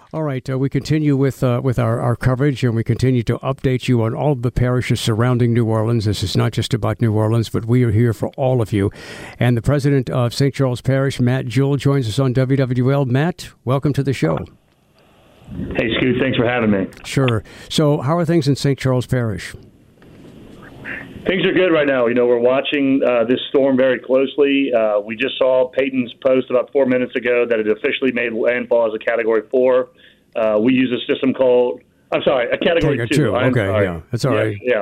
All right, we continue with our coverage, and we continue to update you on all of the parishes surrounding New Orleans. This is not just about New Orleans, but we are here for all of you. And the president of St. Charles Parish, Matt Jewell, joins us on WWL. Matt, welcome to the show. Hey, Scoot, thanks for having me. Sure. So how are things in St. Charles Parish? Things are good right now. You know, we're watching this storm very closely. We just saw Peyton's post about 4 minutes ago that it officially made landfall as a Category 4. We use a system called, a Category 2. Okay, yeah, that's all right. Yeah.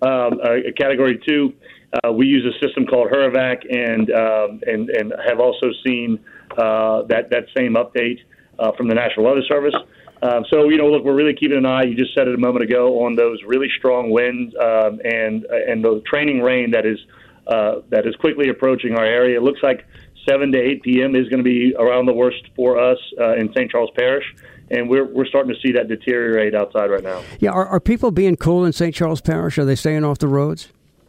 A Category 2. We use a system called Huravac and have also seen that same update from the National Weather Service. So, you know, look, we're really keeping an eye, you just said it a moment ago, on those really strong winds and the training rain that is quickly approaching our area. It looks like 7 to 8 p.m. is going to be around the worst for us in St. Charles Parish, and we're starting to see that deteriorate outside right now. Yeah, are people being cool in St. Charles Parish? Are they staying off the roads?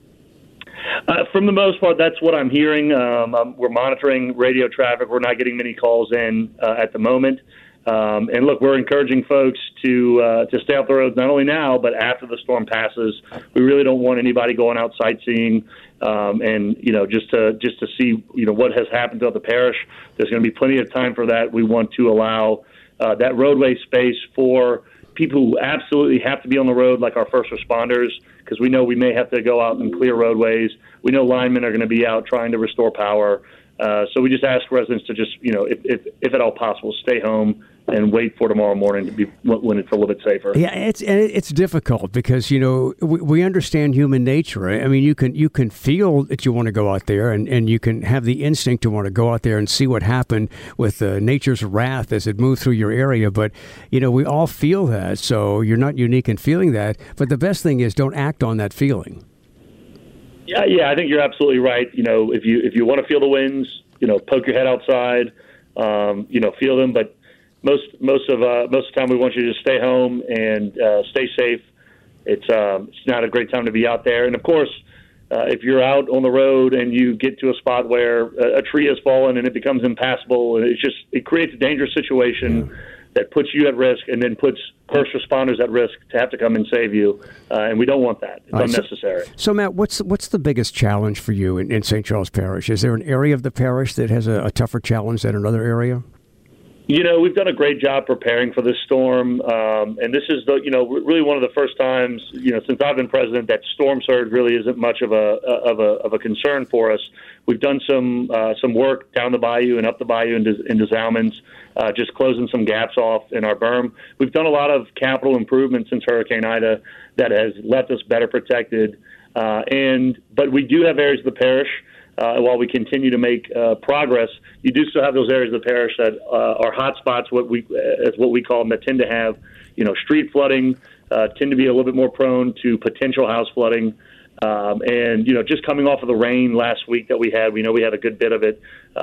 For the most part, that's what I'm hearing. We're monitoring radio traffic. We're not getting many calls in at the moment. And look, we're encouraging folks to stay off the roads not only now, but after the storm passes. We really don't want anybody going out sightseeing, and you know, just to see what has happened throughout the parish. There's going to be plenty of time for that. We want to allow that roadway space for people who absolutely have to be on the road, like our first responders, because we know we may have to go out and clear roadways. We know linemen are going to be out trying to restore power. So we just ask residents to just, if at all possible, stay home and wait for tomorrow morning to be when it's a little bit safer. Yeah, it's difficult because we understand human nature. I mean, you can feel that you want to go out there, and you can have the instinct to want to go out there and see what happened with nature's wrath as it moved through your area. But we all feel that, so you're not unique in feeling that. But the best thing is don't act on that feeling. Yeah, I think you're absolutely right. If you want to feel the winds, poke your head outside, feel them. But most of the time, we want you to just stay home and stay safe. It's not a great time to be out there. And of course, if you're out on the road and you get to a spot where a tree has fallen and it becomes impassable, and it creates a dangerous situation. Yeah. That puts you at risk and then puts first responders at risk to have to come and save you. And we don't want that. It's unnecessary. So, Matt, what's the biggest challenge for you in St. Charles Parish? Is there an area of the parish that has a tougher challenge than another area? We've done a great job preparing for this storm. And this is really one of the first times, since I've been president, that storm surge really isn't much of a concern for us. We've done some work down the bayou and up the bayou into Zalman's, just closing some gaps off in our berm. We've done a lot of capital improvements since Hurricane Ida that has left us better protected. But we do have areas of the parish, while we continue to make progress, you do still have those areas of the parish that are hot spots, what we call them, that tend to have, street flooding, tend to be a little bit more prone to potential house flooding. And just coming off of the rain last week that we had a good bit of it.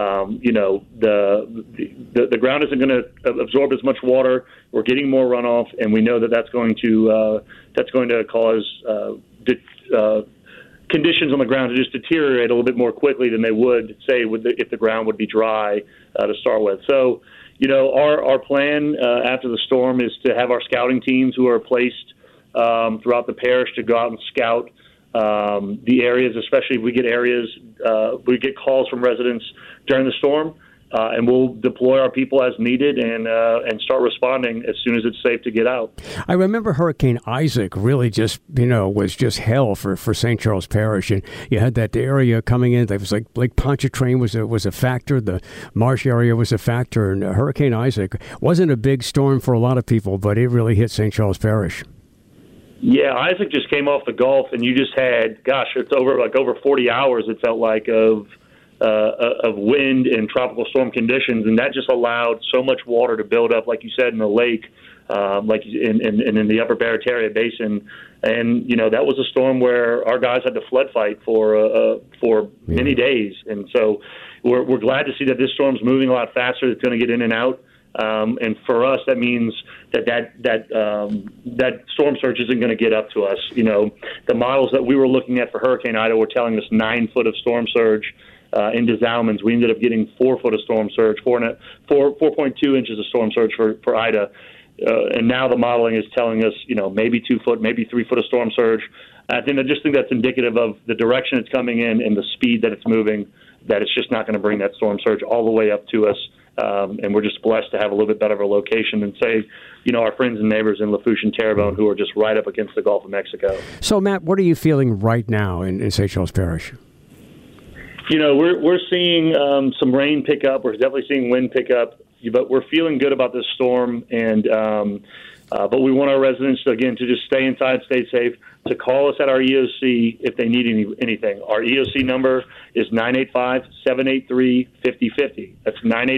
The ground isn't going to absorb as much water. We're getting more runoff, and we know that's going to cause conditions on the ground to just deteriorate a little bit more quickly than they would, say, if the ground would be dry to start with. So, our plan after the storm is to have our scouting teams who are placed throughout the parish to go out and scout the areas, especially if we get calls from residents during the storm. And we'll deploy our people as needed and start responding as soon as it's safe to get out. I remember Hurricane Isaac really just, was just hell for St. Charles Parish. And you had that area coming in. It was like Lake Pontchartrain was a factor. The marsh area was a factor. And Hurricane Isaac wasn't a big storm for a lot of people, but it really hit St. Charles Parish. Yeah, Isaac just came off the Gulf, and you just had, it's over 40 hours, it felt like, of wind and tropical storm conditions, and that just allowed so much water to build up, like you said, in the lake, like in the Upper Barataria Basin, and that was a storm where our guys had to flood fight for many days, and so we're glad to see that this storm's moving a lot faster. It's going to get in and out. And for us, that means that storm surge isn't going to get up to us. The models that we were looking at for Hurricane Ida were telling us 9 foot of storm surge into Zalman's. We ended up getting 4 foot of storm surge, 4.2 inches of storm surge for Ida. and now the modeling is telling us, maybe 2 foot, maybe 3 foot of storm surge. I just think that's indicative of the direction it's coming in and the speed that it's moving, that it's just not going to bring that storm surge all the way up to us. And we're just blessed to have a little bit better of a location than, say, our friends and neighbors in Lafourche and Terrebonne, who are just right up against the Gulf of Mexico. So, Matt, what are you feeling right now in St. Charles Parish? We're seeing some rain pick up. We're definitely seeing wind pick up, but we're feeling good about this storm. And but we want our residents, again, to just stay inside, stay safe, to call us at our EOC if they need anything. Our EOC number is 985-783-5050. That's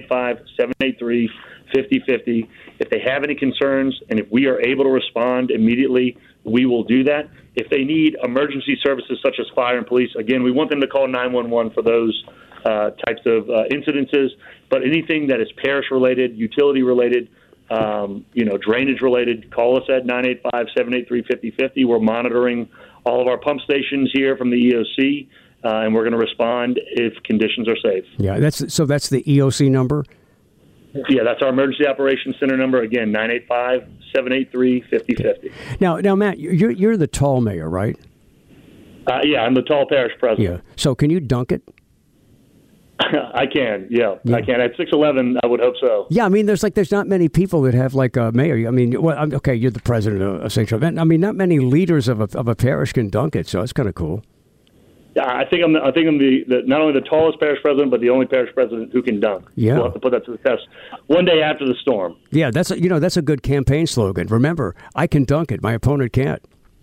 985-783-5050. If they have any concerns and if we are able to respond immediately, we will do that. If they need emergency services such as fire and police, again, we want them to call 911 for those types of incidences. But anything that is parish-related, utility-related, drainage-related, call us at 985-783-5050. We're monitoring all of our pump stations here from the EOC, and we're going to respond if conditions are safe. Yeah, that's the EOC number? Yeah, that's our Emergency Operations Center number. Again, 985-783-5050. Okay. Now, Matt, you're the Tall mayor, right? Yeah, I'm the Tall parish president. Yeah. So can you dunk it? I can, yeah, I can. At 6'11", I would hope so. Yeah, I mean, there's not many people that have like a mayor. I mean, okay, you're the president of St. Charles. I mean, not many leaders of a parish can dunk it, so it's kind of cool. Yeah, I think I'm the not only the tallest parish president, but the only parish president who can dunk. Yeah, we'll have to put that to the test one day after the storm. Yeah, that's a good campaign slogan. Remember, I can dunk it. My opponent can't.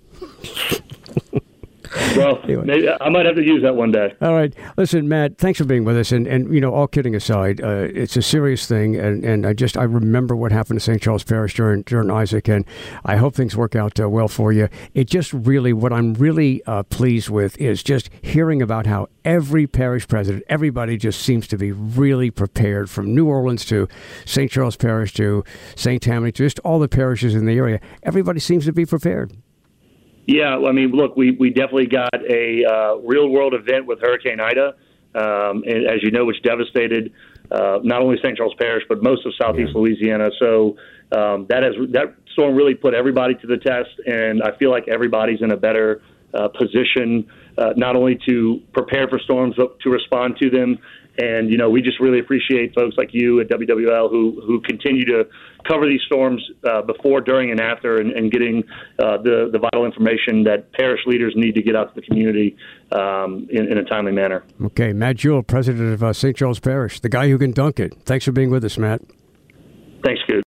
Well, anyway. Maybe I might have to use that one day. All right. Listen, Matt, thanks for being with us. And all kidding aside, it's a serious thing. And I remember what happened to St. Charles Parish during Isaac, and I hope things work out well for you. It just really, what I'm really pleased with is just hearing about how every parish president, everybody just seems to be really prepared, from New Orleans to St. Charles Parish to St. Tammany, to just all the parishes in the area. Everybody seems to be prepared. Yeah, I mean, look, we definitely got a real-world event with Hurricane Ida, and as you know, which devastated not only St. Charles Parish, but most of southeast Louisiana. So that storm really put everybody to the test, and I feel like everybody's in a better position, not only to prepare for storms, but to respond to them. And, we just really appreciate folks like you at WWL who continue to cover these storms before, during, and after, and getting the vital information that parish leaders need to get out to the community in a timely manner. Okay. Matt Jewell, president of St. Charles Parish, the guy who can dunk it. Thanks for being with us, Matt. Thanks, Scoot.